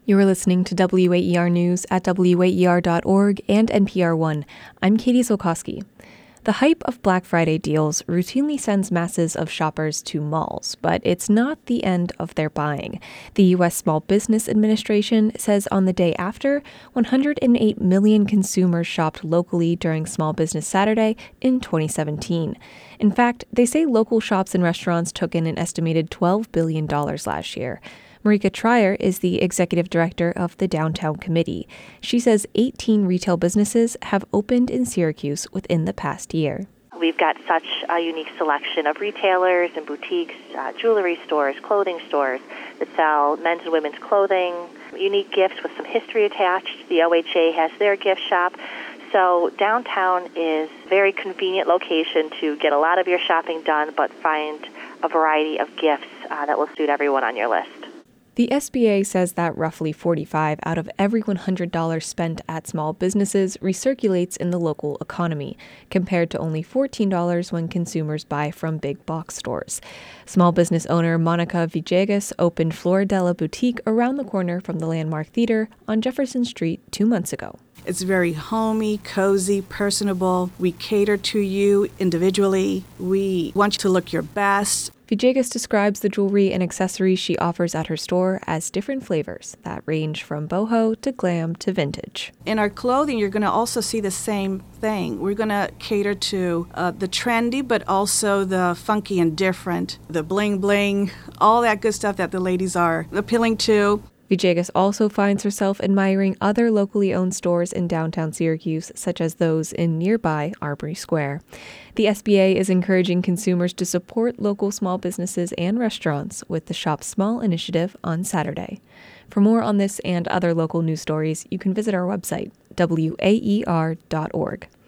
You're listening to WAER News at WAER.org and NPR One. I'm Katie Zolkowski. The hype of Black Friday deals routinely sends masses of shoppers to malls, but it's not the end of their buying. The U.S. Small Business Administration says on the day after, 108 million consumers shopped locally during Small Business Saturday in 2017. In fact, they say local shops and restaurants took in an estimated $12 billion last year. Marika Trier is the executive director of the Downtown Committee. She says 18 retail businesses have opened in Syracuse within the past year. We've got such a unique selection of retailers and boutiques, jewelry stores, clothing stores that sell men's and women's clothing, unique gifts with some history attached. The OHA has their gift shop. So downtown is a very convenient location to get a lot of your shopping done, but find a variety of gifts that will suit everyone on your list. The SBA says that roughly $45 out of every $100 spent at small businesses recirculates in the local economy, compared to only $14 when consumers buy from big box stores. Small business owner Monica Villegas opened Floridella Boutique around the corner from the Landmark Theater on Jefferson Street 2 months ago. It's very homey, cozy, personable. We cater to you individually. We want you to look your best. Villegas describes the jewelry and accessories she offers at her store as different flavors that range from boho to glam to vintage. In our clothing, you're going to also see the same thing. We're going to cater to the trendy, but also the funky and different, the bling-bling, all that good stuff that the ladies are appealing to. Villegas also finds herself admiring other locally owned stores in downtown Syracuse, such as those in nearby Arbery Square. The SBA is encouraging consumers to support local small businesses and restaurants with the Shop Small initiative on Saturday. For more on this and other local news stories, you can visit our website, WAER.org.